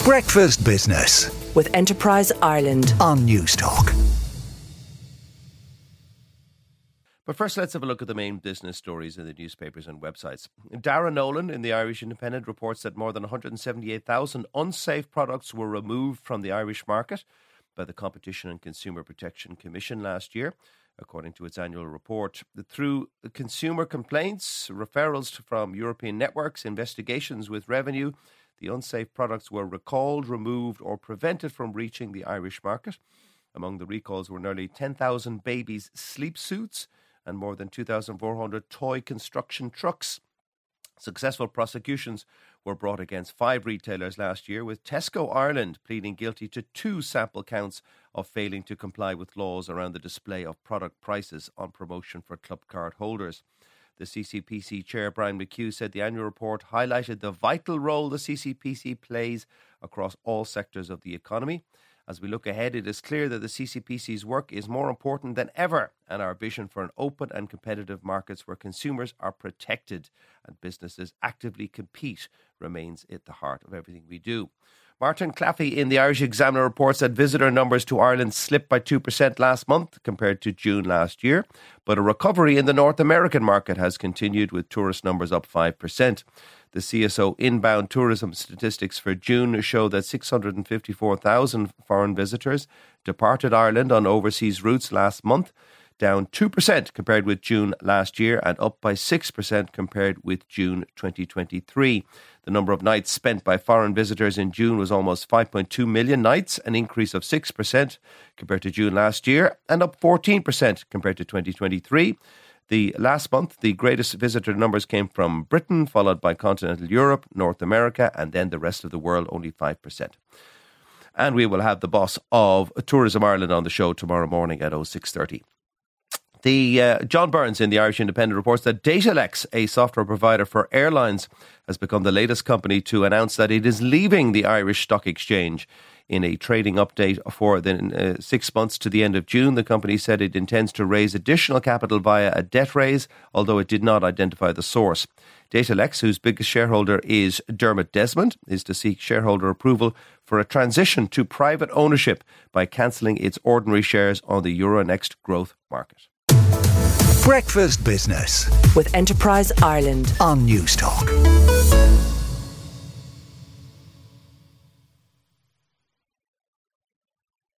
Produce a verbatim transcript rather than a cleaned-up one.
Breakfast Business with Enterprise Ireland on Newstalk. But first, let's have a look at the main business stories in the newspapers and websites. Darragh Nolan in the Irish Independent reports that more than one hundred seventy-eight thousand unsafe products were removed from the Irish market by the Competition and Consumer Protection Commission last year, according to its annual report. Through consumer complaints, referrals from European networks, investigations with revenue, the unsafe products were recalled, removed or prevented from reaching the Irish market. Among the recalls were nearly ten thousand babies' sleep suits and more than two thousand four hundred toy construction trucks. Successful prosecutions were brought against five retailers last year, with Tesco Ireland pleading guilty to two sample counts of failing to comply with laws around the display of product prices on promotion for club card holders. The C C P C chair, Brian McHugh, said the annual report highlighted the vital role the C C P C plays across all sectors of the economy. As we look ahead, it is clear that the C C P C's work is more important than ever, and our vision for an open and competitive markets where consumers are protected and businesses actively compete remains at the heart of everything we do. Martin Claffey in the Irish Examiner reports that visitor numbers to Ireland slipped by two percent last month compared to June last year, but a recovery in the North American market has continued, with tourist numbers up five percent. The C S O inbound tourism statistics for June show that six hundred fifty-four thousand foreign visitors departed Ireland on overseas routes last month, down two percent compared with June last year and up by six percent compared with June twenty twenty-three. The number of nights spent by foreign visitors in June was almost five point two million nights, an increase of six percent compared to June last year and up fourteen percent compared to twenty twenty-three. The last month, the greatest visitor numbers came from Britain, followed by continental Europe, North America, and then the rest of the world, only five percent. And we will have the boss of Tourism Ireland on the show tomorrow morning at oh six thirty. The uh, John Burns in the Irish Independent reports that Datalex, a software provider for airlines, has become the latest company to announce that it is leaving the Irish Stock Exchange. In a trading update for the uh, six months to the end of June, the company said it intends to raise additional capital via a debt raise, although it did not identify the source. Datalex, whose biggest shareholder is Dermot Desmond, is to seek shareholder approval for a transition to private ownership by cancelling its ordinary shares on the Euronext growth market. Breakfast Business with Enterprise Ireland on Newstalk.